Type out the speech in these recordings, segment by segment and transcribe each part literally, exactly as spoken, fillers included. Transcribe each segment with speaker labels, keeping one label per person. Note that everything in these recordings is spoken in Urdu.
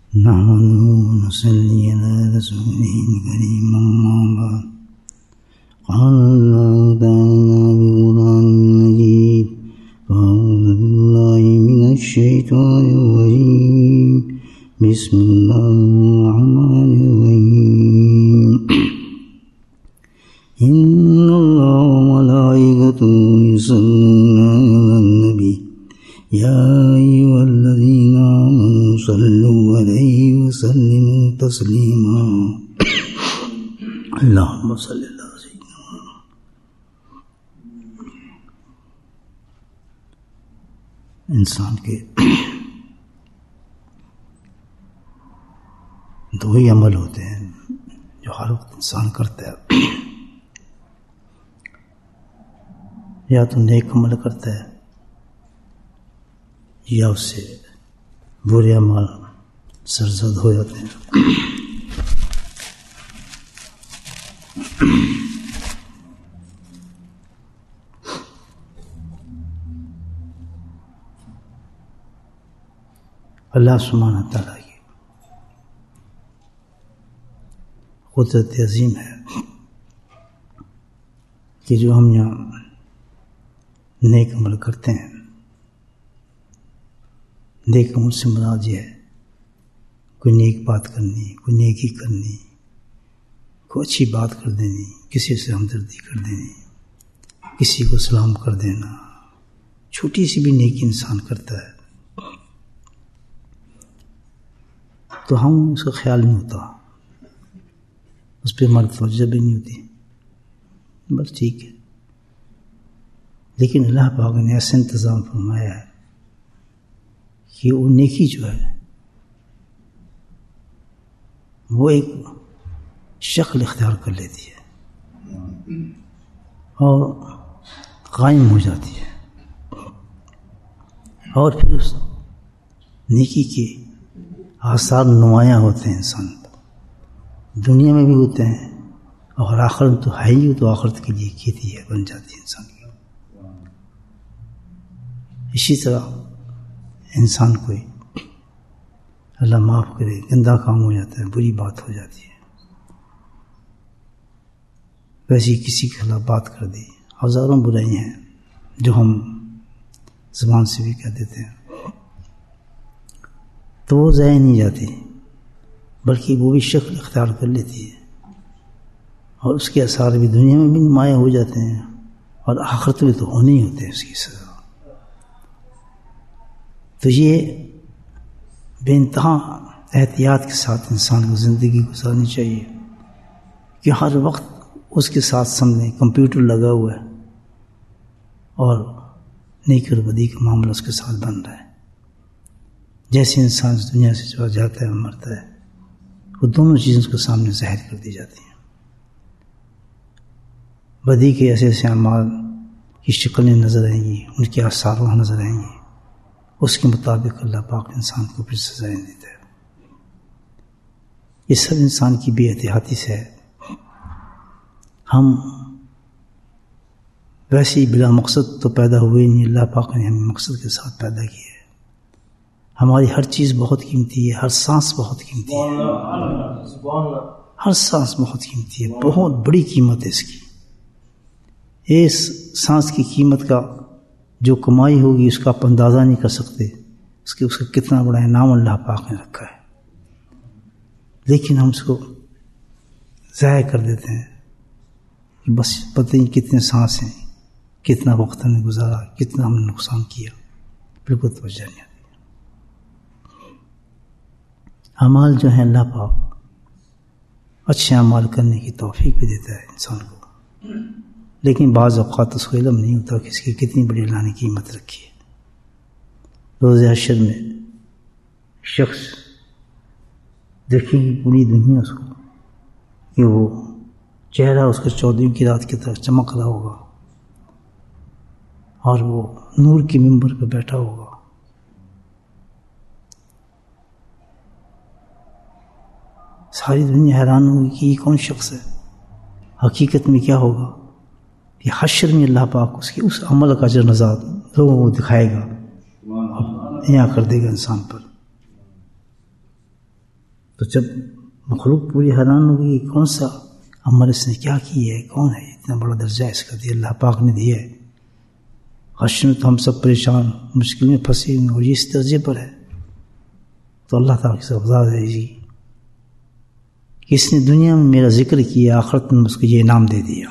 Speaker 1: نحمده ونصلي على رسوله الكريم أما بعد قال الله تعالى بقرآن المجيد أعوذ بالله من الشيطان الرجيم بسم الله الرحمن الرحيم إن الله وملائكته يصلون على النبي يا أيها الذين آمنوا صلوا عليه وسلموا تسليما اللهم صل على سيدنا محمد. انسان کے دو ہی عمل ہوتے ہیں جو ہر وقت انسان کرتا ہے، یا تو نیک عمل کرتا ہے یا اس سے برے اعمال سرزد ہو جاتے ہیں۔ اللہ سبحانہ تعالیٰ کی قدرت عظیم ہے کہ جو ہم یہاں نیک عمل کرتے ہیں، نیک عمل سے مراد یہ ہے کوئی نیک بات کرنی، کوئی نیکی کرنی، کوئی اچھی بات کر دینی، کسی سے ہمدردی کر دینی، کسی کو سلام کر دینا، چھوٹی سی بھی نیکی انسان کرتا ہے تو ہم اس کا خیال نہیں ہوتا، اس پہ ہماری توجہ بھی نہیں ہوتی، بس ٹھیک ہے۔ لیکن اللہ پاک نے ایسا انتظام فرمایا ہے کہ وہ نیکی جو ہے وہ ایک شکل اختیار کر لیتی ہے اور قائم ہو جاتی ہے، اور پھر اس نیکی کے آثار نمایاں ہوتے ہیں انسان پر، دنیا میں بھی ہوتے ہیں اور آخرت تو ہے ہی، تو آخرت کے لیے کھیتی ہے، بن جاتی ہے انسان کی۔ اسی طرح انسان کوئی اللہ معاف کرے گندا کام ہو جاتا ہے، بری بات ہو جاتی ہے، ویسے ہی کسی کے خلاف بات کر دی، ہزاروں برائی ہیں جو ہم زبان سے بھی کہہ دیتے ہیں، تو وہ ضائع نہیں جاتی بلکہ وہ بھی شکل اختیار کر لیتی ہے، اور اس کے اثار بھی دنیا میں بھی نمایاں ہو جاتے ہیں اور آخرت میں تو ہونے ہی ہوتے ہیں اس کی سزا۔ تو یہ بے انتہا احتیاط کے ساتھ انسان کو زندگی گزارنی چاہیے کہ ہر وقت اس کے ساتھ سامنے کمپیوٹر لگا ہوا ہے اور نیکی اور بدی کا معاملہ اس کے ساتھ بن رہا ہے۔ جیسے انسان اس دنیا سے جو جاتا ہے اور مرتا ہے، وہ دونوں چیزیں اس کے سامنے ظاہر کر دی جاتی ہیں۔ بدی کے ایسے ایسے اعمال کی شکلیں نظر آئیں گی، ان کے آثار وہاں نظر آئیں گی، اس کے مطابق اللہ پاک انسان کو پھر سزائیں دیتا ہے۔ یہ سب انسان کی بے احتیاطی سے ہے۔ ہم ویسے ہی بلا مقصد تو پیدا ہوئے نہیں، اللہ پاک نے ہمیں مقصد کے ساتھ پیدا کیا ہے۔ ہماری ہر چیز بہت قیمتی ہے، ہر سانس بہت قیمتی ہے، ہر سانس بہت قیمتی ہے، بہت بڑی قیمت ہے اس کی۔ اس سانس کی قیمت کا جو کمائی ہوگی اس کا آپ اندازہ نہیں کر سکتے، اس کے اس کا کتنا بڑا انعام اللہ پاک نے رکھا ہے، لیکن ہم اس کو ضائع کر دیتے ہیں کہ بس پتہ نہیں کتنے سانس ہیں، کتنا وقت ہم نے گزارا، کتنا ہم نے نقصان کیا، بالکل توجہ نہیں آتی۔ اعمال جو ہیں اللہ پاک اچھے اعمال کرنے کی توفیق بھی دیتا ہے انسان کو، لیکن بعض اوقات اس کو علم نہیں ہوتا کہ اس کی کتنی بڑی اللہ نے قیمت رکھی ہے۔ روز حشر میں شخص دیکھیں گی پوری دنیا اس کو کہ وہ چہرہ اس کا چودھویں کی رات کی طرح چمک رہا ہوگا اور وہ نور کے ممبر پہ بیٹھا ہوگا، ساری دنیا حیران ہوگی کہ یہ کون شخص ہے۔ حقیقت میں کیا ہوگا کہ حشر میں اللہ پاک اس کی اس عمل کا اجر نظار لوگوں کو دکھائے گا، یہاں کر دے گا انسان پر۔ تو جب مخلوق پوری حیران ہوگی کون سا عمل اس نے کیا کی ہے، کون ہے، اتنا بڑا درجہ اس کا دیا اللہ پاک نے دیا ہے. حشر میں تو ہم سب پریشان مشکل میں پھنسے ہوئے اور یہ اس درجے پر ہے. تو اللہ تعالیٰ کی سزا دے گی کہ اس نے دنیا میں میرا ذکر کیا، آخرت میں اس کو یہ انعام دے دیا.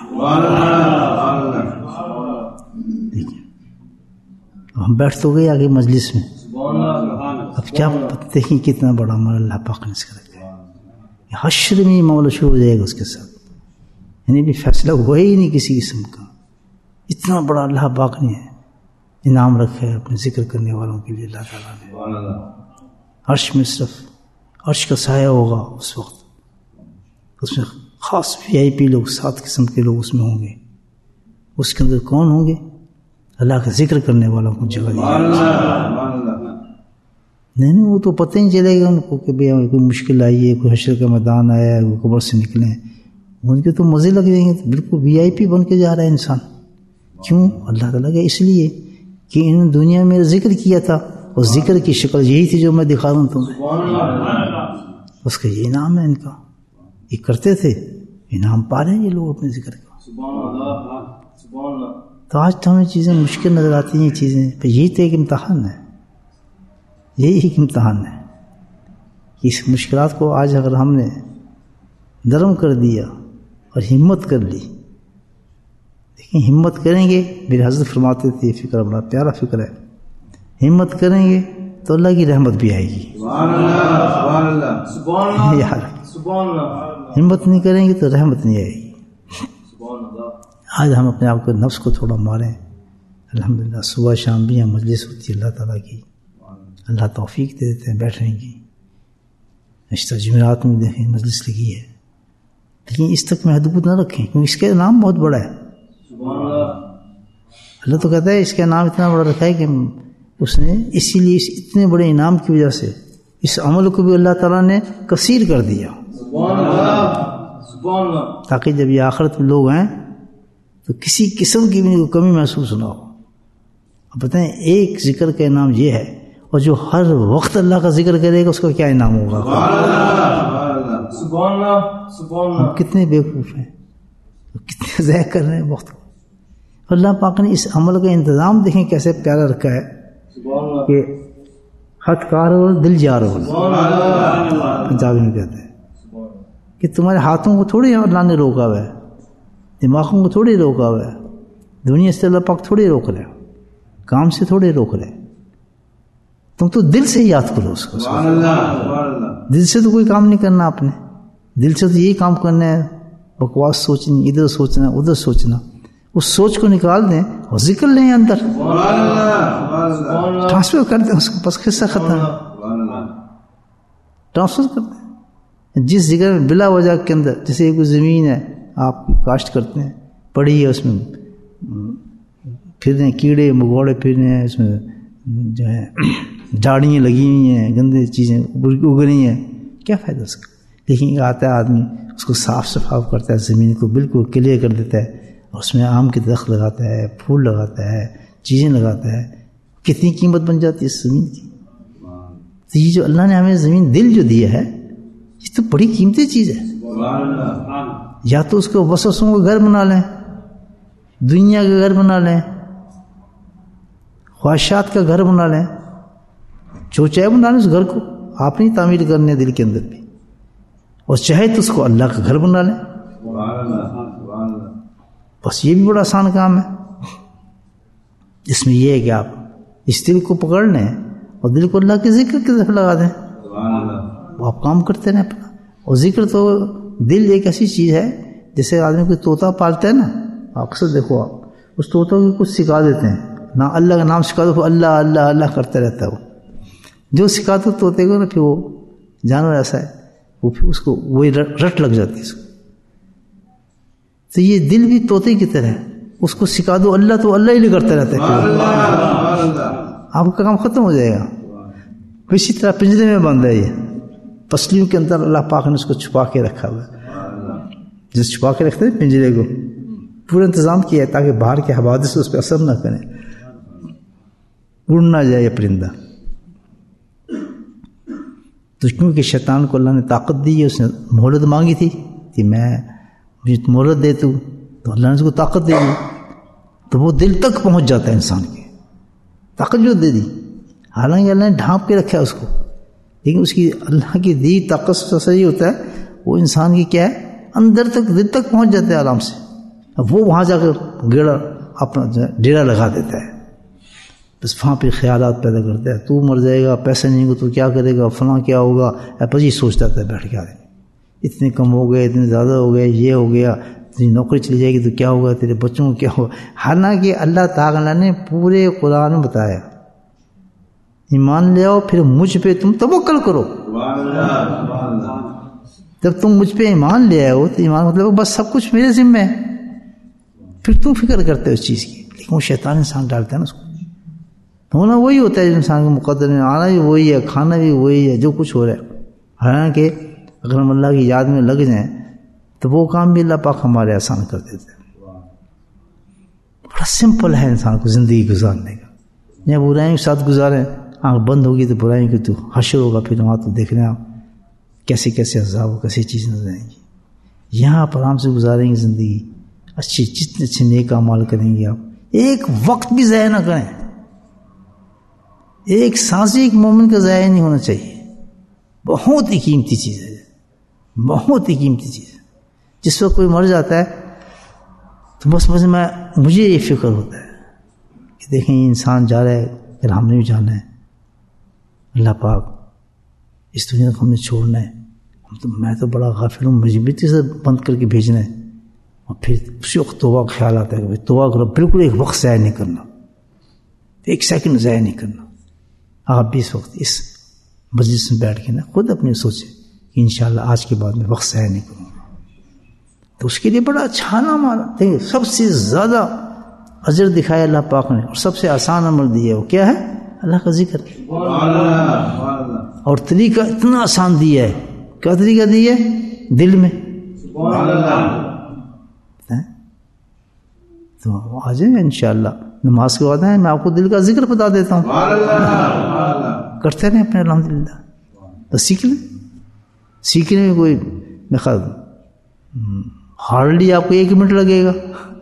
Speaker 1: دیکھیں ہم بیٹھ تو گئے آگے مجلس میں، اب کیا دیکھیں کتنا بڑا عمل اللہ پاک نے اس کا رکھا ہے. حشر میں معاملہ شروع ہو جائے گا اس کے ساتھ، یعنی بھی فیصلہ ہوا ہی نہیں کسی قسم کا. اتنا بڑا اللہ پاک نے انعام رکھا ہے اپنے ذکر کرنے والوں کے لیے. اللہ تعالیٰ نے عرش میں صرف عرش کا سایہ ہوگا اس وقت، اس میں خاص وی آئی پی لوگ، سات قسم کے لوگ اس میں ہوں گے. اس کے اندر کون ہوں گے؟ اللہ کا ذکر کرنے والوں کو جگہ دی. نہیں نہیں وہ تو پتہ ہی چلے گا ان کو کہ بھئی کوئی مشکل آئی ہے، کوئی حشر کا میدان آیا ہے، وہ قبر سے نکلیں، ان کے تو مزے لگ جائیں گے. تو بالکل وی آئی پی بن کے جا رہا ہے انسان. کیوں؟ اللہ تعالیٰ کا اس لیے کہ انہوں نے دنیا میں ذکر کیا تھا، اور ذکر کی شکل یہی تھی جو میں دکھا رہا ہوں تمہیں. اس کا یہ انعام ہے ان کا، یہ کرتے تھے، انعام پا رہے ہیں یہ لوگ اپنے ذکر کا. تو آج تو ہمیں چیزیں مشکل نظر آتی ہیں، یہ چیزیں، تو یہی تو ایک امتحان ہے، یہی ایک امتحان ہے کہ اس مشکلات کو آج اگر ہم نے نرم کر دیا اور ہمت کر لی. دیکھیں ہمت کریں گے، میرے حضرت فرماتے تھے، یہ فکر بڑا پیارا فکر ہے، ہمت کریں گے تو اللہ کی رحمت بھی آئے گی. ہمت نہیں کریں گے تو رحمت نہیں آئے گی. آج ہم اپنے آپ کو نفس کو تھوڑا ماریں. الحمدللہ صبح شام بھی یہاں مجلس ہوتی ہے اللہ تعالیٰ کی، اللہ توفیق دے دیتے ہیں بیٹھنے کی. رشتہ جمعرات میں دیکھیں مجلس لگی ہے، لیکن اس تک محدود نہ رکھیں کیونکہ اس کا نام بہت بڑا ہے. اللہ تو کہتا ہے اس کا نام اتنا بڑا رکھا ہے کہ اس نے اسی لیے اس اتنے بڑے انعام کی وجہ سے اس عمل کو بھی اللہ تعالیٰ نے کثیر کر دیا، تاکہ جب یہ آخرت میں لوگ ہیں تو کسی قسم کی بھی کوئی کمی محسوس نہ ہو. اب بتائیں ایک ذکر کا انعام یہ ہے، اور جو ہر وقت اللہ کا ذکر کرے گا اس کا کیا انعام ہوگا. ہم کتنے بیوقوف ہیں، کتنے ضائع کر رہے ہیں وقت کو. اللہ پاک نے اس عمل کا انتظام دیکھیں کیسے پیارا رکھا ہے کہ ہتھ کار ہو دل جار ہو، پنجابی میں کہتے ہیں کہ تمہارے ہاتھوں کو تھوڑی اللہ نے روکا ہوا ہے، دماغوں کو تھوڑی روکا ہوا ہے، دنیا سے اللہ پاک تھوڑی روک رہے، کام سے تھوڑی روک رہے. تم تو دل سے یاد کرو اس کو. دل سے تو کوئی کام نہیں کرنا آپ نے، دل سے تو یہی کام کرنا ہے، بکواس سوچنی، ادھر سوچنا ادھر سوچنا. اس سوچ کو نکال دیں اور ذکر لیں اندر، ٹرانسفر کر دیں اس کو، بس قصہ ختم. ٹرانسفر کر دیں جس جگہ میں بلا وجہ کے اندر، جیسے کوئی زمین ہے آپ کاشت کرتے ہیں، پڑی ہے، اس میں پھر رہے ہیں کیڑے مکوڑے، پھر رہے ہیں اس میں جو ہے جھاڑیاں لگی ہوئی ہیں، گندے چیزیں اگ رہی ہیں، کیا فائدہ اس کا. لیکن آتا ہے آدمی اس کو صاف صفاف کرتا ہے، زمین کو بالکل کلیئر کر دیتا ہے، اور اس میں آم کے درخت لگاتا ہے، پھول لگاتا ہے، چیزیں لگاتا ہے. کتنی قیمت بن جاتی ہے اس زمین کی. تو یہ جو اللہ نے ہمیں زمین دل جو دیا ہے، یہ تو بڑی قیمتی چیز ہے. یا تو اس کو وسوسوں کا گھر بنا لیں، دنیا کا گھر بنا لیں، خواہشات کا گھر بنا لیں، جو چاہے بنا لیں اس گھر کو. آپ نہیں تعمیر کرنے دل کے اندر بھی، اور چاہے تو اس کو اللہ کا گھر بنا لیں. بس یہ بھی بڑا آسان کام ہے. اس میں یہ ہے کہ آپ اس دل کو پکڑ لیں اور دل کو اللہ کے ذکر کی طرف لگا دیں، وہ آپ کام کرتے رہیں اپنا. اور ذکر تو دل ایک ایسی چیز ہے جیسے آدمی کوئی طوطا پالتا ہے نا، اکثر دیکھو آپ اس طوطا کو کچھ سکھا دیتے ہیں نہ، اللہ کا نام سکھا دو، اللہ اللہ اللہ کرتا رہتا ہے. وہ جو سکھا دو طوطے کو نا، پھر وہ جانور ایسا ہے وہ پھر اس کو وہی رٹ لگ جاتی ہے اس کو. تو یہ دل بھی طوطے کی طرح ہے، اس کو سکھا دو اللہ تو اللہ ہی کرتا رہتا ہے، آپ کا کام ختم ہو جائے گا. اسی طرح پنجرے میں بند ہے، یہ پسلیوں کے اندر اللہ پاک نے اس کو چھپا کے رکھا ہوا ہے. جس چھپا کے رکھتے ہیں پنجرے کو، پورا انتظام کیا ہے تاکہ باہر کے حوادث اس پہ اثر نہ کریں، اڑ نہ جائے یہ پرندہ. تو کیونکہ شیطان کو اللہ نے طاقت دی ہے، اس نے مہلت مانگی تھی کہ میں مجھے مہلت دے تو تو اللہ نے اس کو طاقت دے دی، تو وہ دل تک پہنچ جاتا ہے انسان کے، طاقت جو دے دی، حالانکہ اللہ نے ڈھانپ کے رکھا ہے اس کو، لیکن اس کی اللہ کی دی طاقت سے یہ ہوتا ہے وہ انسان کی کیا ہے اندر تک دل تک پہنچ جاتا ہے آرام سے. اب وہ وہاں جا کر گیڑا اپنا ڈیرا لگا دیتا ہے، بس وہاں پہ خیالات پیدا کرتا ہے، تو مر جائے گا، پیسے نہیں ہو تو کیا کرے گا، فلاں کیا ہوگا، بس یہ سوچتا تھا بیٹھ کے آدمی، اتنے کم ہو گئے، اتنے زیادہ ہو گئے، یہ ہو گیا، تیری نوکری چلی جائے گی تو کیا ہوگا، تیرے بچوں کو کیا ہوگا. حالانکہ اللہ تعالیٰ نے پورے قرآن میں بتایا ایمان لے آؤ پھر مجھ پہ تم توکل کرو. جب تم مجھ پہ ایمان لے آئے ہو تو ایمان مطلب بس سب کچھ میرے ذمہ ہے، پھر تم فکر کرتے ہو اس چیز کی. لیکن وہ شیطان انسان ڈالتا ہے نا اس کو، ہونا وہی ہوتا ہے انسان کے مقدر میں، آنا بھی وہی ہے، کھانا بھی وہی ہے، جو کچھ ہو رہا ہے. حالانکہ اگر ہم اللہ کی یاد میں لگ جائیں تو وہ کام بھی اللہ پاک ہمارے آسان کر دیتے ہیں. بڑا سمپل ہے انسان کو زندگی گزارنے کا. یا برائیوں کے ساتھ گزاریں، آنکھ بند ہوگی تو برائیوں کی تو حشر ہوگا، پھر وہاں تو دیکھ رہے ہیں آپ کیسے کیسے عذاب ہو، کیسی چیز نظر آئیں گی. یہاں پر آرام سے گزاریں گے زندگی، اچھی جتنے اچھے نیک اعمال کریں گے آپ، ایک وقت بھی ضائع نہ کریں. ایک سانس ایک مومن کا ضائع نہیں ہونا چاہیے. بہت ہی قیمتی چیز ہے، بہت ہی قیمتی چیز ہے. جس وقت کوئی مر جاتا ہے تو بس بس میں مجھے یہ فکر ہوتا ہے کہ دیکھیں یہ انسان جا رہا ہے، پھر ہم نے بھی جانا ہے. اللہ پاک اس دنیا کو ہم نے چھوڑنا ہے، ہم تو میں تو بڑا غافل ہوں، مجھے بھی سے بند کر کے بھیجنا ہے. اور پھر اسی وقت توبہ کا خیال آتا ہے کہ توبہ کرو، بالکل ایک وقت ضائع نہیں کرنا، ایک سیکنڈ ضائع نہیں کرنا. آپ بھی اس وقت اس مجلس میں بیٹھ کے نا خود اپنے سوچیں کہ انشاءاللہ آج کے بعد میں وقت ضائع نہیں کروں گا. تو اس کے لیے بڑا اچھا نام آ رہا. دیکھیں سب سے زیادہ اجر دکھایا اللہ پاک نے، اور سب سے آسان عمل دیا ہے وہ کیا ہے؟ اللہ کا ذکر. اور طریقہ اتنا آسان دیا ہے. کیا طریقہ دیا ہے؟ دل میں. تو آ جائیں انشاءاللہ نماز کے بعد ہے میں آپ کو دل کا ذکر بتا دیتا ہوں، کرتے رہیں اپنے الحمدللہ. تو سیکھ لیں، سیکھنے میں کوئی میں خیال ہارڈلی آپ کو ایک منٹ لگے گا،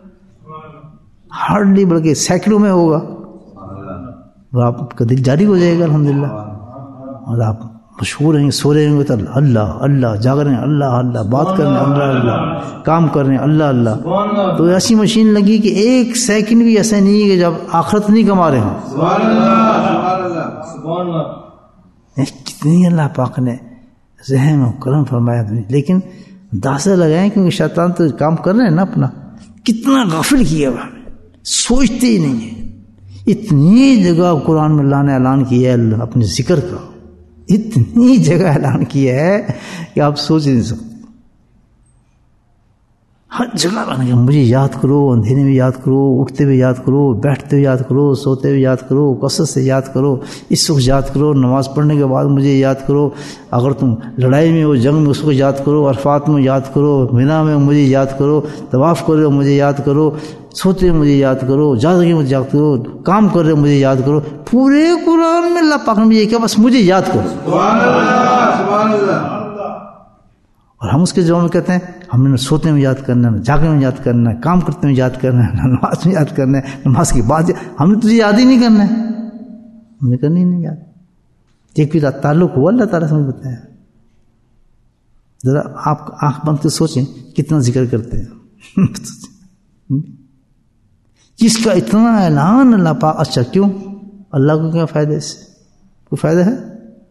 Speaker 1: ہارڈلی بلکہ سینکڑوں میں ہوگا، اور آپ کا دل جاری ہو جائے گا الحمدللہ. اور آپ مشہور ہیں، سو رہے ہیں تو اللہ اللہ، جاگ رہے ہیں اللہ اللہ، بات کر رہے ہیں اللہ اللہ، کام کر رہے ہیں اللہ اللہ. تو ایسی مشین لگی کہ ایک سیکنڈ بھی ایسا نہیں ہے کہ جب آخرت نہیں کما رہے ہوں. کتنی اللہ پاک نے ذہن و کرم فرمایا. لیکن اندازہ لگائیں کیونکہ شیطان تو کام کر رہے ہیں نا اپنا، کتنا غافل کیا ہوا ہمیں، سوچتے ہی نہیں ہے. اتنی جگہ قرآن میں اللہ نے اعلان کیا ہے اپنے ذکر کا، اتنی جگہ اعلان کیا ہے کہ آپ سوچ نہیں سکتے. ہر جگہ اعلان کیا مجھے یاد کرو، اندھیرے میں یاد کرو، اٹھتے ہوئے یاد کرو، بیٹھتے ہوئے یاد کرو، سوتے ہوئے یاد کرو، کثرت سے یاد کرو، اس وقت یاد کرو، نماز پڑھنے کے بعد مجھے یاد کرو، اگر تم لڑائی میں ہو جنگ میں اس کو یاد کرو، عرفات میں یاد کرو، مینا میں مجھے یاد کرو، طواف کرو مجھے یاد کرو، سوتے ہوئے مجھے یاد کرو، جاگے مجھے یاد کرو، کام کر رہے مجھے یاد کرو. پورے قرآن میں اللہ پاک نے یہ کہا بس مجھے یاد کرو. سبحان اللہ سبحان اللہ. اور ہم اس کے جواب میں کہتے ہیں ہم نے سوتے میں یاد کرنا ہے، جاگے میں یاد کرنا ہے، کام کرتے میں یاد کرنا ہے، نماز میں یاد کرنا ہے، نماز کی بات ہم نے تجھے یاد ہی نہیں کرنا ہے، ہم نے کرنا ہی نہیں یاد. ایک بھی تعلق ہوا اللہ تعالیٰ سے مجھے بتایا. ذرا آپ آنکھ بند کے سوچیں کتنا ذکر کرتے ہیں جس کا اتنا اعلان اللہ پاک. اچھا کیوں؟ اللہ کو کیا فائدہ اس سے؟ کوئی فائدہ ہے؟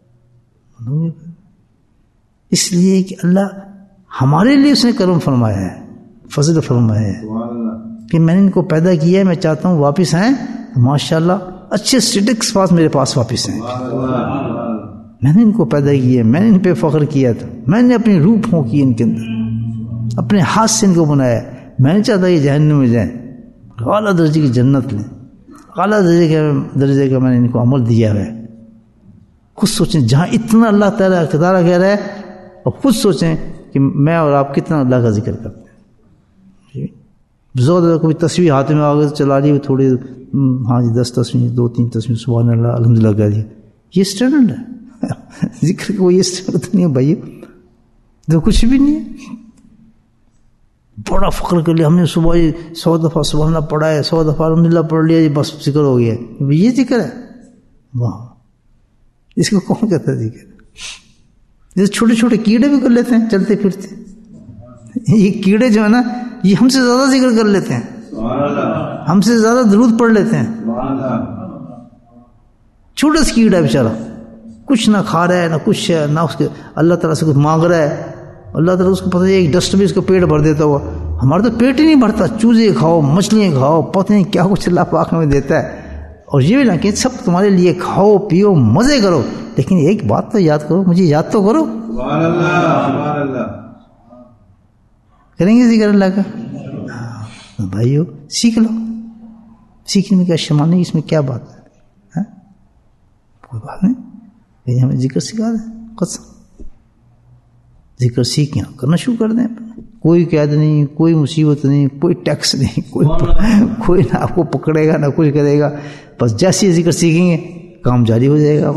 Speaker 1: اس لیے کہ اللہ ہمارے لیے اس نے کرم فرمایا ہے، فضل فرمایا ہے کہ میں نے ان کو پیدا کیا ہے، میں چاہتا ہوں واپس آئیں ماشاءاللہ اچھے اسٹیٹکس پاس میرے پاس واپس آئیں. میں نے ان کو پیدا کیا، میں نے ان پہ فخر کیا تھا، میں نے اپنی روح پھونکی ان کے اندر، اپنے ہاتھ سے ان کو بنایا. میں نہیں چاہتا کہ جہنم میں جائیں، اعلیٰ درجے کی جنت لیں، اعلیٰ درجے کے درجے کا میں نے ان کو عمل دیا ہے. خود سوچیں جہاں اتنا اللہ تعالیٰ تعالیٰ کہہ رہا ہے، اور خود سوچیں کہ میں اور آپ کتنا اللہ کا ذکر کرتے ہیں. زور کوئی تصویر ہاتھ میں آگے چلا لی تھوڑی، ہاں جی دس تصویر دو تین تصویر سبحان اللہ الحمدللہ کہہ دیا، یہ اسٹینڈرڈ ہے. ذکر کو یہ ضرورت نہیں ہے بھائی، تو کچھ بھی نہیں ہے. بڑا فخر کر لیا ہم نے، صبح سو دفعہ سبحان اللہ پڑھا ہے، سو دفعہ الحمدللہ پڑھ لیا، بس ذکر ہو گیا. یہ ذکر ہے؟ واہ، اس کو کون کہتا ہے ذکر؟ جیسے چھوٹے چھوٹے کیڑے بھی کر لیتے ہیں چلتے پھرتے. یہ کیڑے جو ہے نا، یہ ہم سے زیادہ ذکر کر لیتے ہیں، ہم سے زیادہ درود پڑھ لیتے ہیں. چھوٹا سا کیڑا بیچارہ، کچھ نہ کھا رہا ہے نہ کچھ ہے، نہ اس کے اللہ تعالیٰ سے کچھ مانگ رہا ہے. اللہ تعالیٰ اس کو پتہ ہے ایک ڈسٹ بھی اس کو پیٹ بھر دیتا ہوا. ہمارا تو پیٹ ہی نہیں بھرتا، چوزے کھاؤ، مچھلیاں کھاؤ، پتہ نہیں کیا کچھ اللہ پاک ہمیں دیتا ہے. اور یہ بھی نہ کہ سب تمہارے لیے کھاؤ پیو مزے کرو، لیکن ایک بات تو یاد کرو، مجھے یاد تو کرو. سبحان اللہ، سبحان اللہ. کریں گے ذکر اللہ کا؟ بھائیو سیکھ لو. سیکھنے میں کیا شرما نہیں، اس میں کیا بات ہے؟ کوئی بات نہیں، ہمیں ذکر سکھا دیں. قسم ذکر سیکھیں، کرنا شروع کر دیں. کوئی قید نہیں، کوئی مصیبت نہیں، کوئی ٹیکس نہیں، کوئی کوئی نہ آپ کو پکڑے گا نہ کچھ کرے گا. بس جیسے ذکر سیکھیں گے کام جاری ہو جائے گا.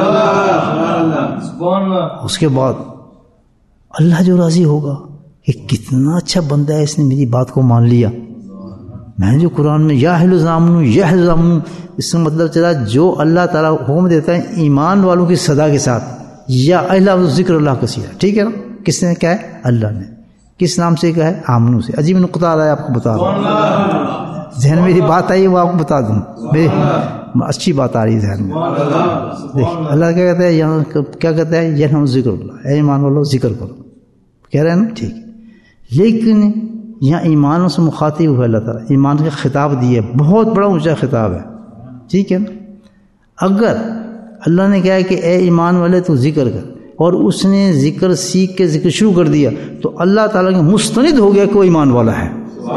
Speaker 1: اس کے بعد اللہ جو راضی ہوگا کہ کتنا اچھا بندہ ہے، اس نے میری بات کو مان لیا. میں نے جو قرآن میں یا اہل الزامن یا اہل الزامن، اس کا مطلب چلا جو اللہ تعالیٰ حکم دیتا ہے ایمان والوں کی صدا کے ساتھ، یا اہل ذکر اللہ کثیرا. ٹھیک ہے نا؟ کس نے کہا ہے؟ اللہ نے. کس نام سے کہا ہے؟ آمنو سے. عجیب نقطہ آ رہا ہے، آپ کو بتا دوں، ذہن میں میری بات آئی وہ آپ کو بتا دوں، اچھی بات آ رہی ہے ذہن میں. اللہ کیا کہتا ہے یہاں، کیا کہتا ہے؟ یہ ہم ذکر اللہ، اے ایمان والو ذکر کرو. کہہ رہے ہیں نا؟ ٹھیک. لیکن یہاں ایمانوں سے مخاطب ہوا اللہ تعالیٰ، ایمان کا خطاب دیا، بہت بڑا اونچا خطاب ہے. ٹھیک ہے نا؟ اگر اللہ نے کہا کہ اے ایمان والے تو ذکر کر، اور اس نے ذکر سیکھ کے ذکر شروع کر دیا، تو اللہ تعالیٰ کے مستند ہو گیا کہ وہ ایمان والا ہے.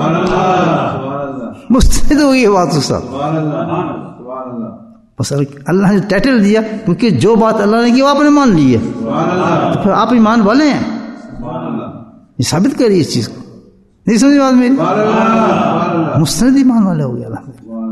Speaker 1: مستند ہو گئی بات اس ساتھ. بس اللہ نے ٹائٹل دیا، کیونکہ جو بات اللہ نے کی وہ آپ نے مان لی ہے، تو پھر آپ ایمان والے ہیں. یہ ثابت کری اس چیز کو. نہیں سمجھ بات میری؟ مستند ایمان والے ہو گیا اللہ.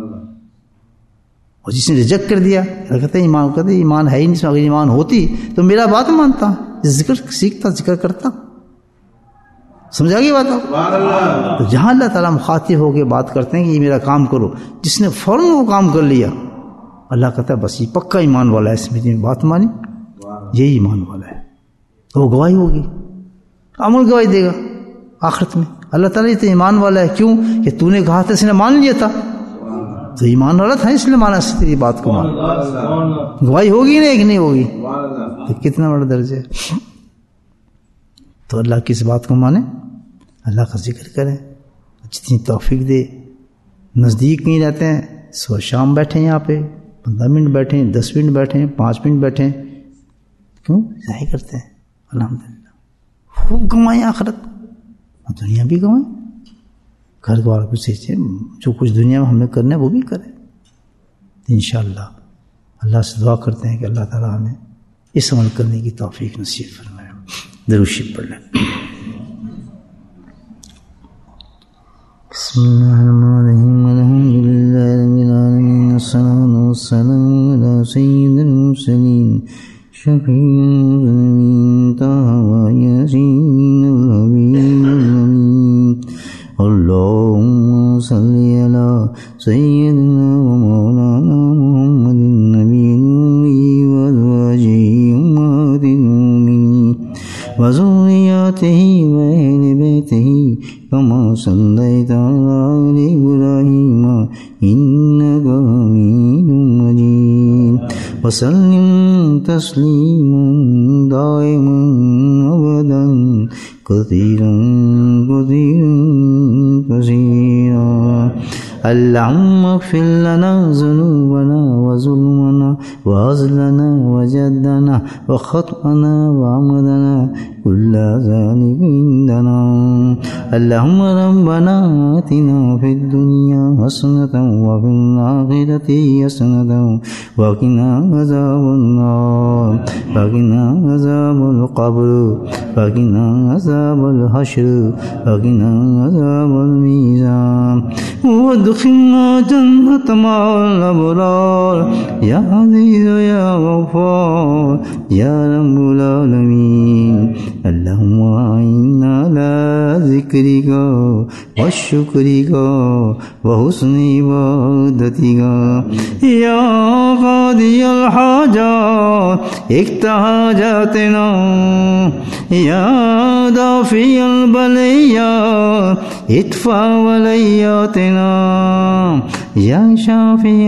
Speaker 1: اور جس نے ریجیکٹ کر دیا، کہتے ہیں ایمان، کہتے ہیں ایمان ہے ہی نہیں. اگر ایمان ہوتی تو میرا بات مانتا، ذکر سیکھتا، ذکر کرتا. سمجھا گئی بات آپ؟ تو جہاں اللہ تعالیٰ مخاطب ہو کے بات کرتے ہیں کہ یہ میرا کام کرو، جس نے فوراً وہ کام کر لیا، اللہ کہتا ہے بس یہ پکا ایمان والا ہے، اس میری بات مانی، یہی ایمان والا ہے. تو وہ گواہی ہوگی، عمل گواہی دے گا آخرت میں. اللہ تعالیٰ یہ تو ایمان والا ہے، کیوں کہ تو نے کہا تھا، اس نے مان لیا تھا، تو ایمان والا تھا، اس لیے مانا اس تیری بات کو مان. گواہی ہوگی نہیں کہ نہیں ہوگی؟ تو کتنا بڑا درجہ ہے. تو اللہ کی اس بات کو مانے، اللہ کا ذکر کریں، جتنی توفیق دے. نزدیک نہیں رہتے ہیں، صبح شام بیٹھیں یہاں پہ، پندرہ منٹ بیٹھیں، دس منٹ بیٹھیں، پانچ منٹ بیٹھیں، کیوں ضائع کرتے ہیں؟ الحمدللہ خوب کمائیں آخرت، دنیا بھی کمائیں. گھر دوار کو سیچیں، جو کچھ دنیا میں ہمیں کرنا ہے وہ بھی کریں انشاءاللہ. اللہ سے دعا کرتے ہیں کہ اللہ تعالیٰ ہمیں اس عمل کرنے کی توفیق نصیب فرمائے. درود شریف پڑھ لیں. بسم اللہ الرحمن الرحیم، الحمد للہ رب العالمین، والصلاة والسلام علی سید المرسلین، شفیع المذنبین، طہ و یاسین الحبیب الامین. اللهم صل على سيدنا ومولانا محمد النبي الأمي وأزواجه أمهات المؤمنين وذرياته وأهل بيته كما صليت على آل إبراهيم إنك حميد مجيد. وسلم تسليما دائما أبدا كثيرا كثيرا كثيرا. اللهم اغفر لنا ذنوبنا وظلمنا وعزلنا وجدنا وخطأنا وعمدنا كل ذلك عندنا. اللهم ربنا آتنا في الدنيا حسنة وفي الآخرة حسنة وقنا عذاب النار وقنا عذاب القبر وقنا عذاب الحشر وقنا عذاب الميزان وادخلنا جنة مع الأبرار يا عزيز يا غفار يا رب العالمين اللهم أعنا على ذكرك وشكرك وحسن عبادتك يا قاضي الحاجات اقض حاجاتنا يا دافع البليات ادفع ولياتنا يا شافي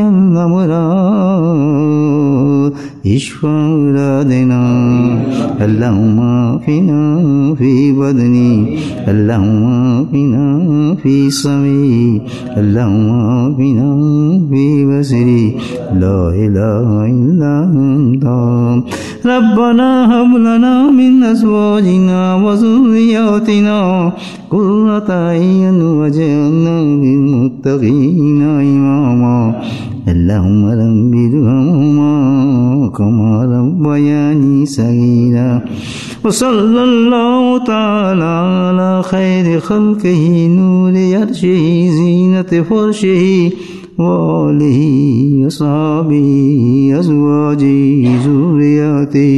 Speaker 1: الأمراض اشفى أولادنا اللهم عافنا في بدني اللهم عافنا في سمعي اللهم عافنا في بصري لا إله إلا أنت ربنا هب لنا من أزواجنا وذرياتنا قرة أعين واجعلنا للمتقين إماما اللهم ربنا كما ربياني صغيرا وصلى الله تعالى على خير خلقه نور عرشه زينة فرشه وآله وصحبه أزواجه ذرياته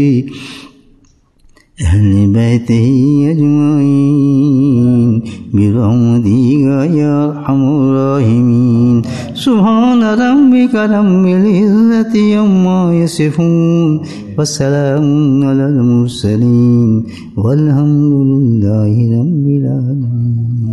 Speaker 1: أهل بيته أجمعين برحمتك يا أرحم الراحمين سبحان ربك رب العزة عما يصفون وسلام على المرسلين والحمد لله رب العالمين.